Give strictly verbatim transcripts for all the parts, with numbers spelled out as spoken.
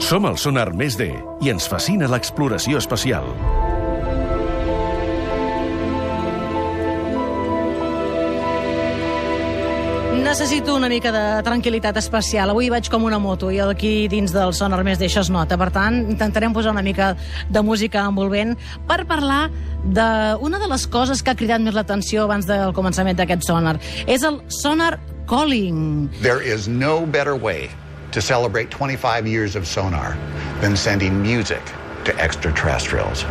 Som el Sonar Més D i ens fascina l'exploració espacial. Necessito una mica de tranquil·litat espacial. Avui vaig com una moto i aquí dins del Sonar Més D això es nota. Per tant, intentarem posar una mica de música envolvent per parlar d'una de les coses que ha cridat més l'atenció abans del començament d'aquest sonar. És el Sonar Calling. There is no better way to celebrate twenty-five years of sonar than sending music to extraterrestrials.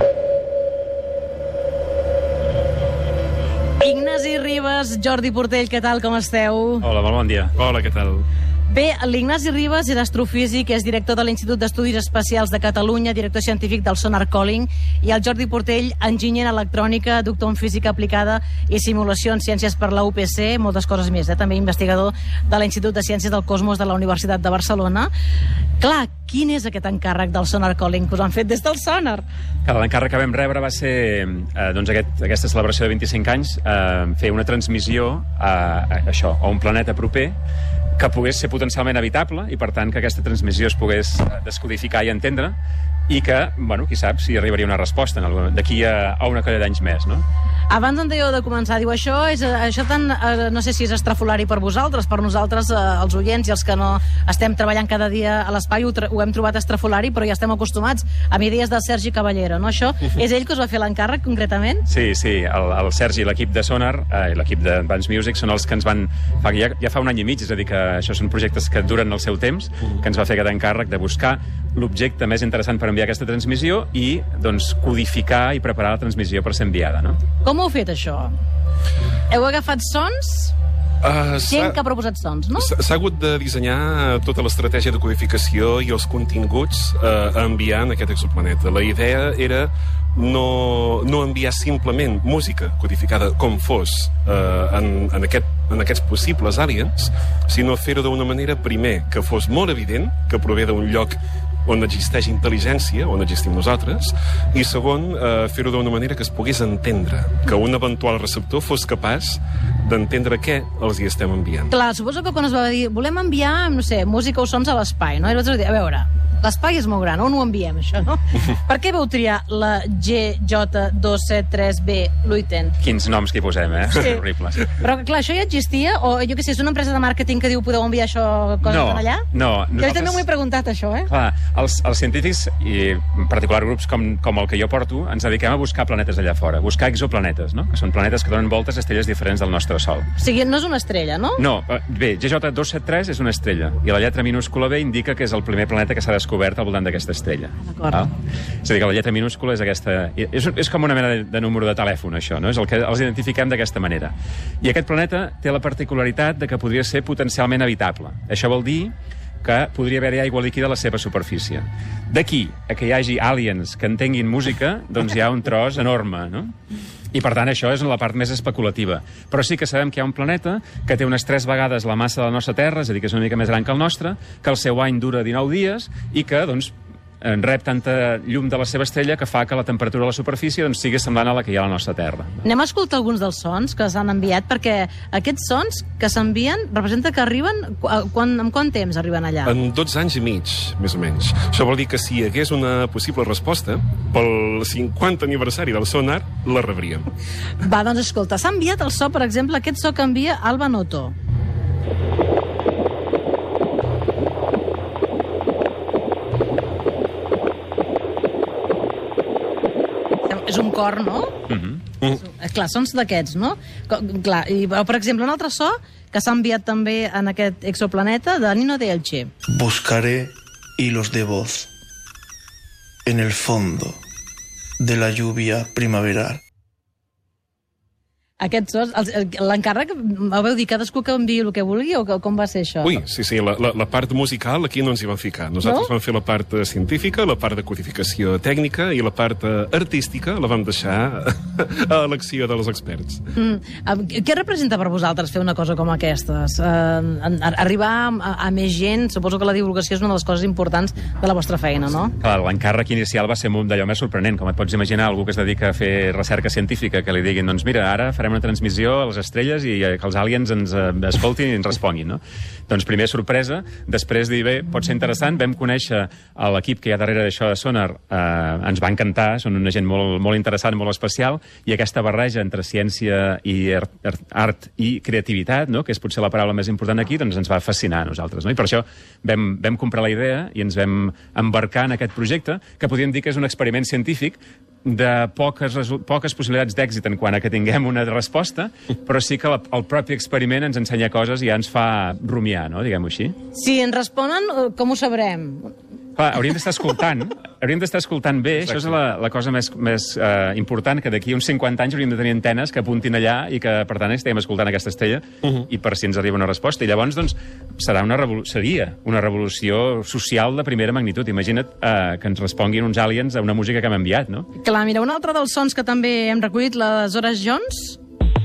Ignasi Ribas, Jordi Portell, què tal, com esteu? Hola, molt bon dia. Hola, què tal? Bé, l'Ignasi Ribas és astrofísic, és director de l'Institut d'Estudis Espacials de Catalunya, director científic del Sonar Calling, i el Jordi Portell, enginyer en electrònica, doctor en física aplicada i simulació en ciències per la U P C, moltes coses més, eh? També investigador de l'Institut de Ciències del Cosmos de la Universitat de Barcelona. Clar, quin és aquest encàrrec del Sonar Calling que us han fet des del sonar? L'encàrrec que vam rebre va ser eh, doncs aquest, aquesta celebració de vint-i-cinc anys, eh, fer una transmissió a, a, això, a un planeta proper que pogués ser potencialment habitable i, per tant, que aquesta transmissió es pogués descodificar i entendre i que, bueno, qui sap si arribaria una resposta d'aquí a, a una colla d'anys més, no? Abans em dèieu de començar, diu, això és això tan, eh, no sé si és estrafolari per vosaltres, per nosaltres, eh, els oients i els que no estem treballant cada dia a l'espai, ho, ho hem trobat estrafolari, però ja estem acostumats amb idees del Sergi Caballero, no? Això és ell que us va fer l'encàrrec, concretament? Sí, sí, el, el Sergi i l'equip de Sonar eh, i l'equip d'Advanced Music són els que ens van... Fa, ja, ja fa un any i mig, és a dir, que això són projectes que duren el seu temps, que ens va fer aquest encàrrec de buscar l'objecte més interessant per enviar aquesta transmissió i, doncs, codificar i preparar la transmissió per ser enviada, no? Com ho heu fet, això? Heu agafat sons? Uh, Gent que ha proposat sons, no? S'ha hagut de dissenyar tota l'estratègia de codificació i els continguts uh, a enviar en aquest exoplaneta. La idea era no, no enviar simplement música codificada com fos uh, en, en, aquest, en aquests possibles aliens, sinó fer-ho d'una manera, primer, que fos molt evident, que prové d'un lloc on existeix intel·ligència, on existim nosaltres, i segon, eh, fer-ho d'una manera que es pogués entendre, que un eventual receptor fos capaç d'entendre què els hi estem enviant. Clar, suposo que quan es va dir volem enviar, no sé, música o sons a l'espai, no? I vaig dir, a veure, l'espai és molt gran, on ho enviem, això, no? Per què vau triar la G J dos set tres B Luiten? Quins noms que hi posem, eh? Sí. Horribles. Però, clar, això ja existia? O, jo què sé, és una empresa de màrqueting que diu podeu enviar això, coses no, allà? No, no. Jo també m'ho he preguntat, això, eh? Clar, els, els científics, i en particular grups com, com el que jo porto, ens dediquem a buscar planetes allà fora, buscar exoplanetes, no? Que són planetes que donen voltes a estrelles diferents del nostre Sol. O sigui, no és una estrella, no? No, bé, G J dos set tres és una estrella, i la lletra minúscula B indica que és el primer planeta que s'ha descobert al voltant d'aquesta estrella. D'acord. Ah? És a dir, que la lletra minúscula és aquesta... És, és com una mena de, de número de telèfon, això, no? És el que els identifiquem d'aquesta manera. I aquest planeta té la particularitat de que podria ser potencialment habitable. Això vol dir que podria haver-hi aigua líquida a la seva superfície. D'aquí a que hi hagi aliens que entenguin música, doncs hi ha un tros enorme, no? I, per tant, això és la part més especulativa. Però sí que sabem que hi ha un planeta que té unes tres vegades la massa de la nostra Terra, és a dir, que és una mica més gran que el nostre, que el seu any dura dinou dies i que, doncs, en rep tanta llum de la seva estrella que fa que la temperatura de la superfície doncs, sigui semblant a la que hi ha a la nostra Terra. Anem a escoltar alguns dels sons que s'han enviat, perquè aquests sons que s'envien representa que arriben... Quan, en quant temps arriben allà? En dotze anys i mig, més o menys. Això vol dir que si hi hagués una possible resposta, pel cinquanta aniversari del sonar, la rebríem. Va, doncs escolta, s'ha enviat el so, per exemple, aquest so que envia Alba Noto. És un cor, no? Mm-hmm. Mm. Clar, sons d'aquests, no? Clar, i, per exemple, un altre so que s'ha enviat també en aquest exoplaneta de Nino de Elche. Buscaré hilos de voz en el fondo de la lluvia primaveral. Aquests sons, l'encàrrec, vau dir cadascú que enviï el que vulgui o com va ser això? Ui, sí, sí, la, la, la part musical aquí no ens hi van ficar. Nosaltres no? vam fer la part científica, la part de codificació tècnica i la part artística la vam deixar a elecció dels experts. Mm. Què representa per vosaltres fer una cosa com aquestes? Uh, arribar a, a més gent, suposo que la divulgació és una de les coses importants de la vostra feina, no? Clar, l'encàrrec inicial va ser molt d'allò més sorprenent. Com et pots imaginar, algú que es dedica a fer recerca científica, que li diguin, doncs mira, ara farem farem una transmissió a les estrelles i que els aliens ens eh, escoltin i ens responguin, no? Doncs primer sorpresa, després dir, bé, pot ser interessant, vam conèixer l'equip que hi ha darrere d'això de Sonar, eh, ens va encantar, són una gent molt, molt interessant, molt especial, i aquesta barreja entre ciència i art i creativitat, no?, que és potser la paraula més important aquí, doncs ens va fascinar a nosaltres, no? I per això vam, vam comprar la idea i ens vam embarcar en aquest projecte, que podríem dir que és un experiment científic de poques, poques possibilitats d'èxit en quant a que tinguem una resposta, però sí que la, el propi experiment ens ensenya coses i ja ens fa rumiar, no?, diguem-ho així. Si ens responen, com ho sabrem? Clar, hauríem d'estar escoltant, hauríem d'estar escoltant bé, exacte. Això és la, la cosa més, més uh, important, que d'aquí uns cinquanta anys hauríem de tenir antenes que apuntin allà i que, per tant, estiguem escoltant aquesta estrella uh -huh. i per si ens arriba una resposta. I llavors, doncs, serà una revolu- seria una revolució social de primera magnitud. Imagina't uh, que ens responguin uns aliens a una música que hem enviat, no? Clar, mira, un altre dels sons que també hem recollit, les Hores Jones.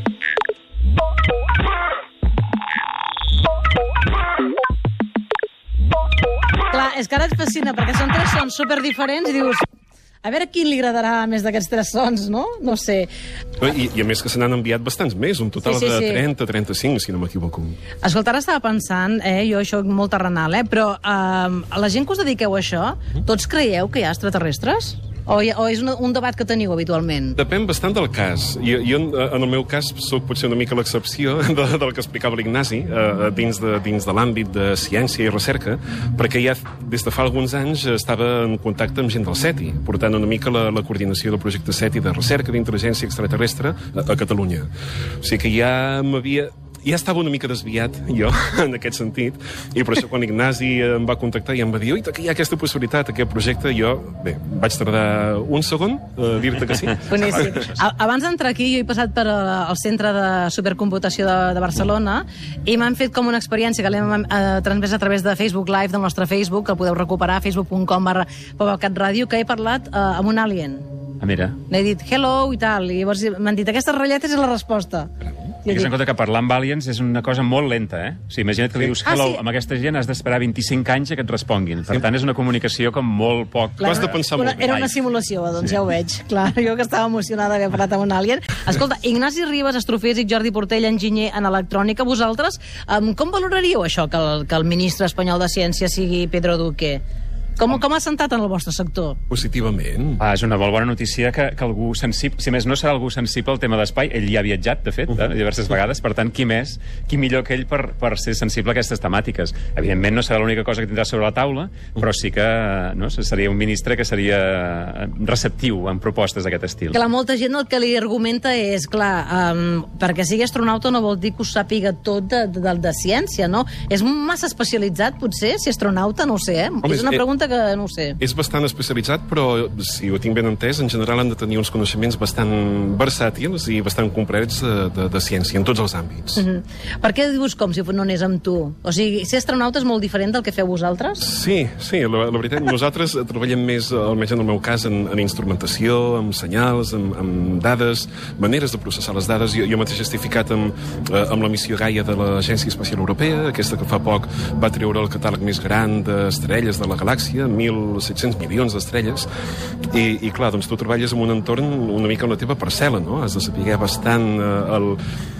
Clar, és que ara et fascina, perquè són tres sons superdiferents i dius, a veure a quin li agradarà més d'aquests tres sons, no? No sé. I, i a més que se n'han enviat bastants més, un total sí, sí, sí. de trenta, trenta-cinc, si no m'equivoco. Escolta, ara estava pensant, eh, jo això molt terrenal, eh, però eh, la gent que us dediqueu a això, tots creieu que hi ha extraterrestres? O, hi, o és un, un debat que teniu habitualment? Depèn bastant del cas. Jo, jo en el meu cas, soc potser una mica l'excepció de, del que explicava l'Ignasi, eh, dins de, dins de l'àmbit de ciència i recerca, perquè ja des de fa alguns anys estava en contacte amb gent del SETI, portant una mica la, la coordinació del projecte SETI de recerca d'intel·ligència extraterrestre a, a Catalunya. O sigui que ja m'havia... Ja estava una mica desviat, jo, en aquest sentit, i per això quan Ignasi em va contactar i em va dir, oi, que hi ha aquesta possibilitat, aquest projecte, jo, bé, vaig tardar un segon a dir-te que sí. Boníssim. Abans d'entrar aquí, jo he passat per al Centre de Supercomputació de, de Barcelona i m'han fet com una experiència que l'hem eh, transmès a través de Facebook Live, del nostre Facebook, que el podeu recuperar, facebook punt com barra PowerCat Ràdio, que he parlat eh, amb un alien. Ah, mira. N'he dit hello i tal, i llavors m'han dit, aquestes ratlletes és la resposta. Tingues en compte que parlar amb aliens és una cosa molt lenta, eh? O sigui, imagina't que li dius hello, ah, sí. amb aquesta gent has d'esperar vint-i-cinc anys a que et responguin. Per sí. tant, és una comunicació com molt poc... Clar, has de pensar molt bé. Era una simulació, doncs sí. ja ho veig. Clar, jo que estava emocionada d'haver parlat amb un alien. Escolta, Ignasi Ribas, astrofísic, Jordi Portell, enginyer en electrònica, vosaltres, um, com valoraríeu això, que el, que el ministre espanyol de Ciència sigui Pedro Duque? Com, com ha sentat en el vostre sector? Positivament. Ah, és una molt bona notícia que, que algú sensible, si més no serà algú sensible al tema d'espai, ell ja ha viatjat, de fet, uh -huh. eh, diverses vegades, per tant, qui més, qui millor que ell per, per ser sensible a aquestes temàtiques. Evidentment no serà l'única cosa que tindrà sobre la taula, però sí que no, seria un ministre que seria receptiu en propostes d'aquest estil. Clar, molta gent el que li argumenta és, clar, um, perquè sigui astronauta no vol dir que ho sàpiga tot de, de, de, de ciència, no? És massa especialitzat, potser, si astronauta, no ho sé, eh? Home, és una pregunta que no ho sé. És bastant especialitzat, però, si ho tinc ben entès, en general han de tenir uns coneixements bastant versàtils i bastant complets de, de, de ciència, en tots els àmbits. Uh -huh. Per què dius com si no anés amb tu? O sigui, ser astronauta és molt diferent del que feu vosaltres? Sí, sí, la, la veritat, nosaltres treballem més, almenys en el meu cas, en, en instrumentació, amb senyals, amb, amb dades, maneres de processar les dades. Jo, jo mateix estic ficat amb, amb la missió Gaia de l'Agència Espacial Europea, aquesta que fa poc va treure el catàleg més gran d'estrelles de la galàxia, mil set-cents milions d'estrelles, i, i clar, doncs tu treballes en un entorn una mica en la teva parcel·la, no? Has de saber bastant eh, el,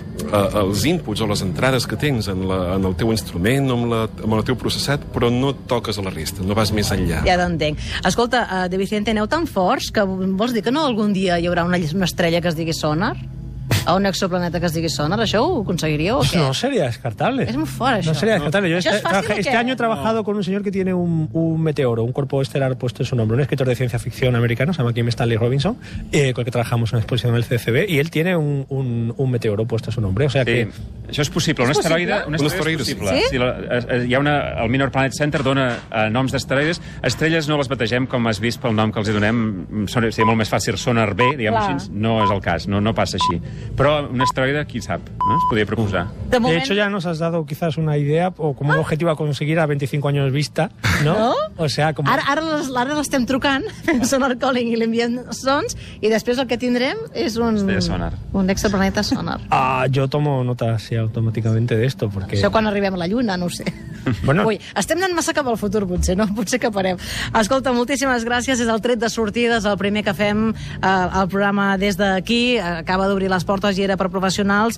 eh, els inputs o les entrades que tens en, la, en el teu instrument o amb, la, amb el teu processat, però no toques a la resta, no vas més enllà. Ja t'entenc. Escolta, uh, De Vicente, aneu tan forts que vols dir que no algun dia hi haurà una, una estrella que es digui Sonar? A un exoplaneta que es digui Sonar, ¿això ho aconseguiríeu o qué? No sería descartable. Es muy fuera eso. No sería descartable. Yo ¿Eso este, es fácil traje, o qué? este año he trabajado no. con un señor que tiene un, un meteoro, un cuerpo estelar puesto en su nombre, un escritor de ciencia ficción americano, se llama Kim Stanley Robinson, eh, con el que trabajamos en una exposición del C C B, y él tiene un, un, un meteoro puesto en su nombre. O sea sí. que... Això és possible. Un asteroide, un asteroide és possible. Sí? Sí, la, hi ha una, el Minor Planet Center dona uh, noms d'asteroides. Estrelles no les bategem, com has vist pel nom que els hi donem. Seria molt més fàcil Sonar B, diguem així. No és el cas, no, no passa així. Però un asteroide, qui sap, no? Es podria proposar. De, de hecho, ya nos has dado quizás una idea o como un objetivo a conseguir a veinticinco años vista, ¿no? ¿No? O sea, como... Ara, ara, les, ara l'estem trucant, fent Sonar Calling i l'enviem sons, i després el que tindrem és un... Sonar. Un exoplaneta Sonar. Ah, yo tomo nota así automáticamente de esto, porque... Això quan arribem a la Lluna, no ho sé. Bueno. Ui, estem anant massa cap al futur, potser, no? Potser que parem. Escolta, moltíssimes gràcies. És el tret de sortida, és el primer que fem eh, al programa des d'aquí. Acaba d'obrir les portes i era per professionals.